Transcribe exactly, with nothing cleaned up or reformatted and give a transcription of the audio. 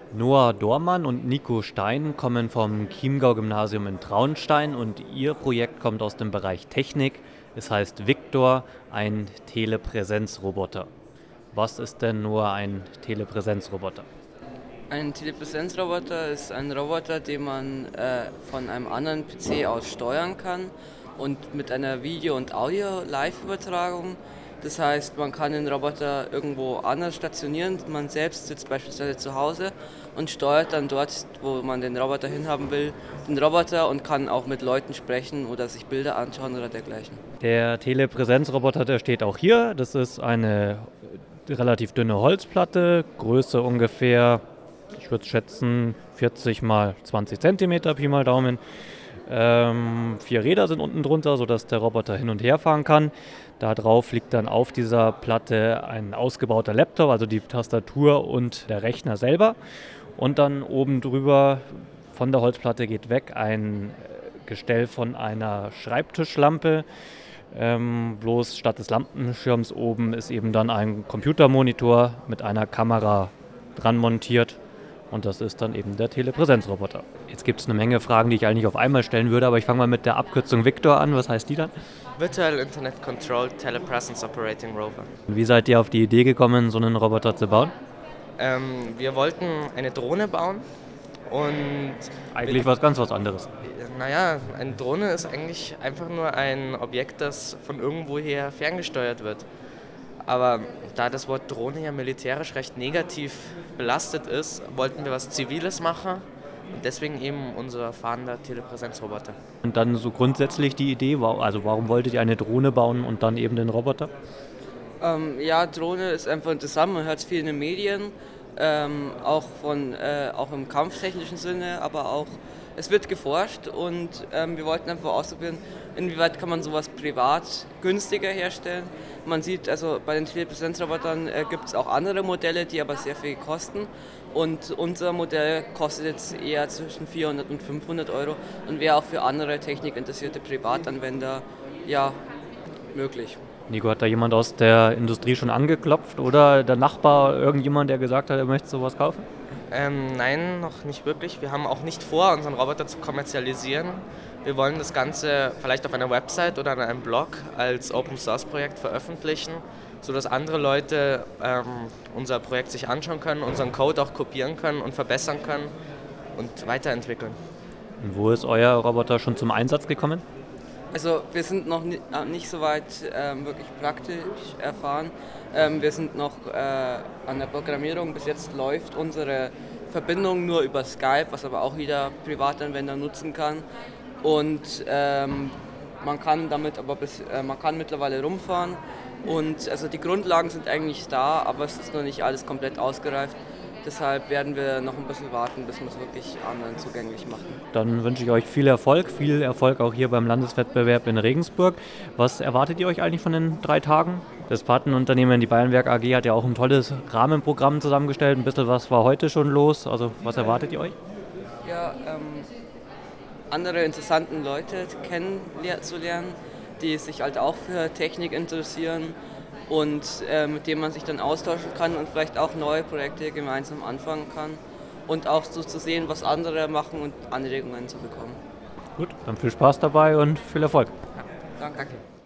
Noah Dormann und Nico Stein kommen vom Chiemgau-Gymnasium in Traunstein und ihr Projekt kommt aus dem Bereich Technik. Es heißt Victor, ein Telepräsenzroboter. Was ist denn nur ein Telepräsenzroboter? Ein Telepräsenzroboter ist ein Roboter, den man äh, von einem anderen P C aus steuern kann und mit einer Video- und Audio-Live-Übertragung. Das heißt, man kann den Roboter irgendwo anders stationieren. Man selbst sitzt beispielsweise zu Hause und steuert dann dort, wo man den Roboter hinhaben will, den Roboter und kann auch mit Leuten sprechen oder sich Bilder anschauen oder dergleichen. Der Telepräsenzroboter, der steht auch hier. Das ist eine relativ dünne Holzplatte, Größe ungefähr, ich würde schätzen, vierzig mal zwanzig Zentimeter, Pi mal Daumen. Ähm, vier Räder sind unten drunter, sodass der Roboter hin und her fahren kann. Da drauf liegt dann auf dieser Platte ein ausgebauter Laptop, also die Tastatur und der Rechner selber. Und dann oben drüber von der Holzplatte geht weg ein Gestell von einer Schreibtischlampe. Ähm, bloß statt des Lampenschirms oben ist eben dann ein Computermonitor mit einer Kamera dran montiert. Und das ist dann eben der Telepräsenzroboter. Jetzt gibt es eine Menge Fragen, die ich eigentlich auf einmal stellen würde, aber ich fange mal mit der Abkürzung Victor an. Was heißt die dann? Virtual Internet Controlled Telepresence Operating Rover. Wie seid ihr auf die Idee gekommen, so einen Roboter zu bauen? Ähm, wir wollten eine Drohne bauen und Eigentlich was ganz was anderes. naja, eine Drohne ist eigentlich einfach nur ein Objekt, das von irgendwoher ferngesteuert wird. Aber da das Wort Drohne ja militärisch recht negativ belastet ist, wollten wir was Ziviles machen und deswegen eben unser fahrender Telepräsenzroboter. Und dann so grundsätzlich die Idee, wa- also warum wolltet ihr eine Drohne bauen und dann eben den Roboter? Ähm, ja, Drohne ist einfach interessant, man hört es viel in den Medien, ähm, auch, von, äh, auch im kampftechnischen Sinne, aber auch es wird geforscht und ähm, wir wollten einfach ausprobieren, inwieweit kann man sowas privat günstiger herstellen. Man sieht also bei den Telepräsenzrobotern äh, gibt es auch andere Modelle, die aber sehr viel kosten und unser Modell kostet jetzt eher zwischen vierhundert und fünfhundert Euro und wäre auch für andere technikinteressierte Privatanwender ja möglich. Nico, hat da jemand aus der Industrie schon angeklopft oder der Nachbar, irgendjemand, der gesagt hat, er möchte sowas kaufen? Ähm, nein, noch nicht wirklich. Wir haben auch nicht vor, unseren Roboter zu kommerzialisieren. Wir wollen das Ganze vielleicht auf einer Website oder an einem Blog als Open-Source-Projekt veröffentlichen, sodass andere Leute ähm, unser Projekt sich anschauen können, unseren Code auch kopieren können und verbessern können und weiterentwickeln. Und wo ist euer Roboter schon zum Einsatz gekommen? Also wir sind noch ni- äh, nicht so weit ähm, wirklich praktisch erfahren. Ähm, wir sind noch äh, an der Programmierung. Bis jetzt läuft unsere Verbindung nur über Skype, was aber auch jeder Privatanwender nutzen kann. Und ähm, man kann damit aber bis, äh, man kann mittlerweile rumfahren. Und also die Grundlagen sind eigentlich da, aber es ist noch nicht alles komplett ausgereift. Deshalb werden wir noch ein bisschen warten, bis wir es wirklich anderen zugänglich machen. Dann wünsche ich euch viel Erfolg, viel Erfolg auch hier beim Landeswettbewerb in Regensburg. Was erwartet ihr euch eigentlich von den drei Tagen? Das Partnerunternehmen, die Bayernwerk A G, hat ja auch ein tolles Rahmenprogramm zusammengestellt. Ein bisschen was war heute schon los. Also was erwartet ihr euch? Ja, ähm, andere interessanten Leute kennenzulernen, die sich halt auch für Technik interessieren und äh, mit denen man sich dann austauschen kann und vielleicht auch neue Projekte gemeinsam anfangen kann und auch so zu sehen, was andere machen und Anregungen zu bekommen. Gut, dann viel Spaß dabei und viel Erfolg. Danke. Danke.